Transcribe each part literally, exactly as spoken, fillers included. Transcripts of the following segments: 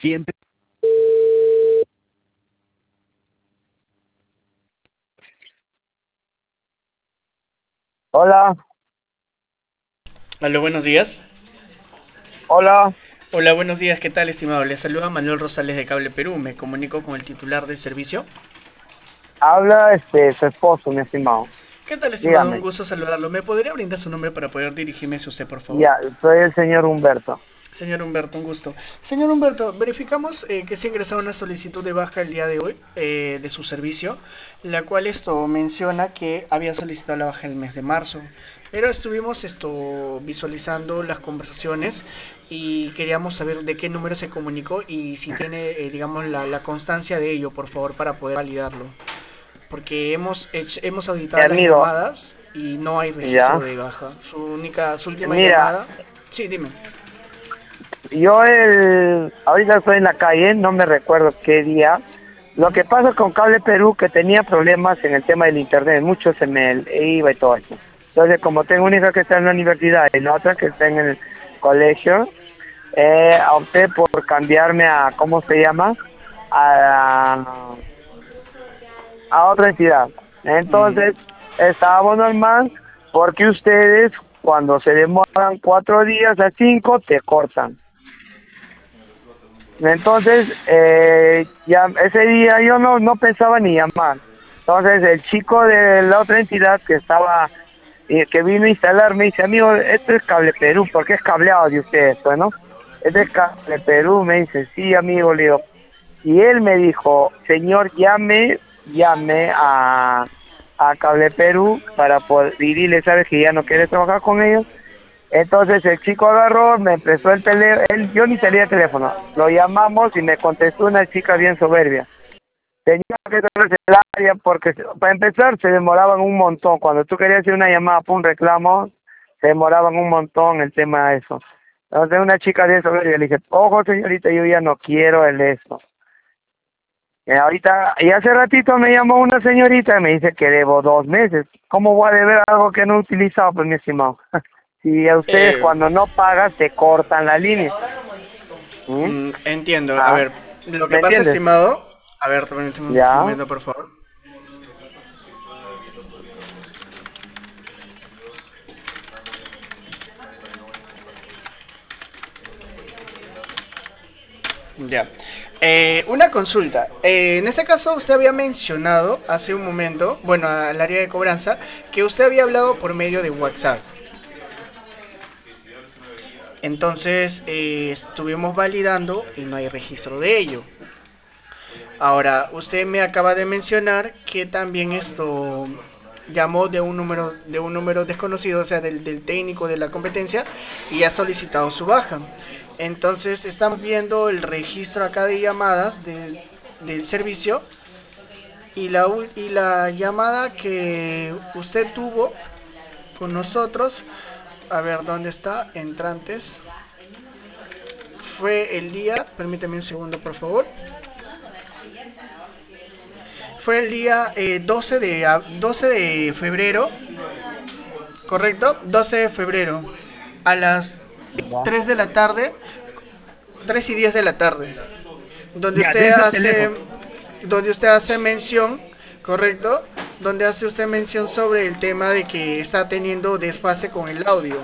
Siempre. Hola, Aló, buenos días. hola, Hola, buenos días, ¿qué tal, estimado? Le saluda Manuel Rosales de Cable Perú. Me comunico con el titular del servicio. habla este su esposo, mi estimado. ¿Qué tal, estimado? Un Dígame. gusto saludarlo. ¿Me podría brindar su nombre para poder dirigirme hacia usted, por favor? Ya, soy el señor Humberto. Señor Humberto, un gusto. Señor Humberto, verificamos eh, que se ha ingresado una solicitud de baja el día de hoy eh, de su servicio, la cual esto menciona que había solicitado la baja el mes de marzo. Pero estuvimos esto visualizando las conversaciones y queríamos saber de qué número se comunicó y si tiene, eh, digamos, la, la constancia de ello, por favor, para poder validarlo. Porque hemos, hecho- hemos Mi auditado las amigo, llamadas y no hay registro ya. de baja. Su única, su última Mira, llamada. Sí, dime. yo el, ahorita estoy en la calle, no me recuerdo qué día. Lo Ujú. que pasa con Cable Perú, que tenía problemas en el tema del internet, mucho se me iba y todo eso. Entonces, como tengo una hija que está en la universidad y la otra que está en el colegio, eh, opté por cambiarme a, ¿cómo se llama? A, a otra entidad. Mm, Entonces, estábamos normal porque ustedes cuando se demoran cuatro días a cinco te cortan. Entonces, eh, ya ese día yo no, no pensaba ni llamar. Entonces, el chico de la otra entidad que estaba, eh, que vino a instalar, me dice, amigo, esto es Cable Perú, porque es cableado de ustedes, pues, ¿no? Este es Cable Perú, me dice, sí, amigo, le digo. Y él me dijo, señor, llame, llame a, a Cable Perú para poder, y dile, sabes que ya no quiere trabajar con ellos. Entonces el chico agarró, me prestó el teléfono, él, yo ni tenía teléfono, lo llamamos y me contestó una chica bien soberbia. Tenía que traerse el área porque para empezar se demoraban un montón. Cuando tú querías hacer una llamada por un reclamo, se demoraban un montón el tema de eso. Entonces una chica bien soberbia le dije, ojo señorita, yo ya no quiero el eso. Eh, ahorita, y hace ratito me llamó una señorita y me dice que debo dos meses. ¿Cómo voy a deber algo que no he utilizado, pues mi estimado? Si a ustedes eh, cuando no pagan te cortan la línea. ¿Mm? mm, entiendo. A Ah, ver, lo que ¿me pasa, entiendes? estimado. A ver, permíteme un Ya, momento, por favor. Ya. Eh, una consulta. Eh, en este caso, usted había mencionado hace un momento, bueno, al área de cobranza, que usted había hablado por medio de WhatsApp. Entonces, eh, estuvimos validando y no hay registro de ello. Ahora, usted me acaba de mencionar que también esto llamó de un número de un número desconocido, o sea, del, del técnico de la competencia, y ha solicitado su baja. Entonces, estamos viendo el registro acá de llamadas del, del servicio y la, y la llamada que usted tuvo con nosotros, a ver dónde está, entrantes, fue el día, permíteme un segundo por favor, fue el día eh, doce, de, doce de febrero, ¿correcto? doce de febrero, a las ya. tres de la tarde, tres y diez de la tarde, donde Ya, usted de ese hace, teléfono. donde usted hace mención, ¿correcto? Donde hace usted mención sobre el tema de que está teniendo desfase con el audio,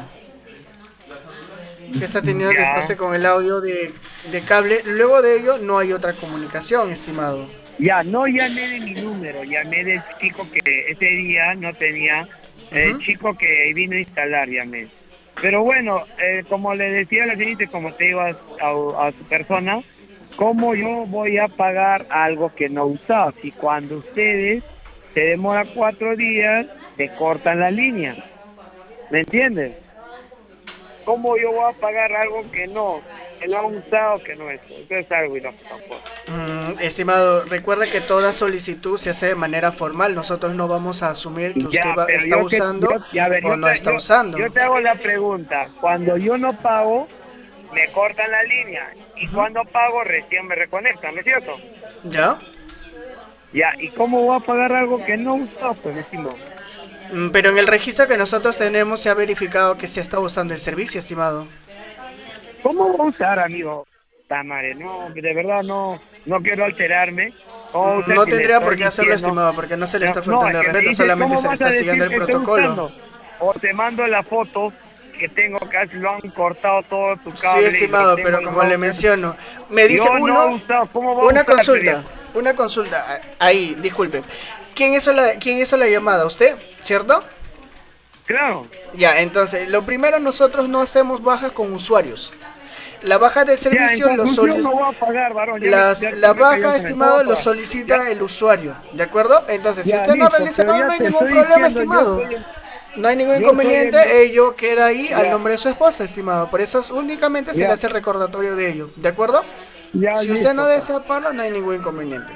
que está teniendo Ya, desfase con el audio de, de cable. Luego de ello no hay otra comunicación, estimado. ya, no llamé de mi número, llamé del chico que ese día no tenía, el Ujú. chico que vino a instalar, llamé. Pero bueno, eh, como le decía a la señorita, como te digo a, a, a su persona, ¿cómo yo voy a pagar algo que no he usado? Si cuando ustedes se demora cuatro días, te cortan la línea, ¿me entiendes? ¿Cómo yo voy a pagar algo que no, que no han usado, que no es? Eso es algo ilógico, pues. Mm, estimado, recuerda que toda solicitud se hace de manera formal. Nosotros no vamos a asumir que Ya, usted va- pero está yo que, yo, usando ya, a ver, o yo no te, está yo, usando. yo te hago la pregunta. Cuando yo no pago, me cortan la línea. Y Ujú. cuando pago, recién me reconectan, ¿no es cierto? ¿Ya? Ya, ¿y cómo voy a pagar algo que no usó, pues, decimos? Mm, pero en el registro que nosotros tenemos se ha verificado que se está usando el servicio, estimado. ¿Cómo voy a usar, amigo? Ta madre, no, de verdad no, no quiero alterarme. Oh, usted No que le tendría por estoy qué hacerlo, diciendo- estimado, porque no se le está No, no, faltando es el que me respeto, dice, solamente ¿cómo se le vas a está decir siguiendo el que estoy protocolo. usando? O te mando la foto que tengo acá, lo han cortado todo tu Sí, cable y estimado, tengo pero el como le router. menciono, me dice Yo no he uno, usado, ¿cómo va a una usarte, consulta, viejo? una consulta, ahí, disculpe. ¿Quién hizo la, quién hizo la llamada? ¿Usted? ¿Cierto? Claro. Ya, entonces, lo primero, nosotros no hacemos bajas con usuarios. La baja del Ya, en servicio lo conclusión no soli- voy a pagar, varón, ya me, las, ya, la ya me cayó baja, el tren, no voy estimado, a lo pagar. ¿Ya? solicita el usuario, ¿de acuerdo? Entonces, si Ya, usted no ha listo, pero realizado, no ya hay te ningún estoy problema, diciendo, yo estimado. soy el, No hay ningún yo soy el, inconveniente, ello queda ahí al ya, nombre de su esposa, estimado. Por eso únicamente se le ya, hace el recordatorio de ello, ¿de acuerdo? ya, Si usted no listo, pues. desea pagarlo, no hay ningún inconveniente.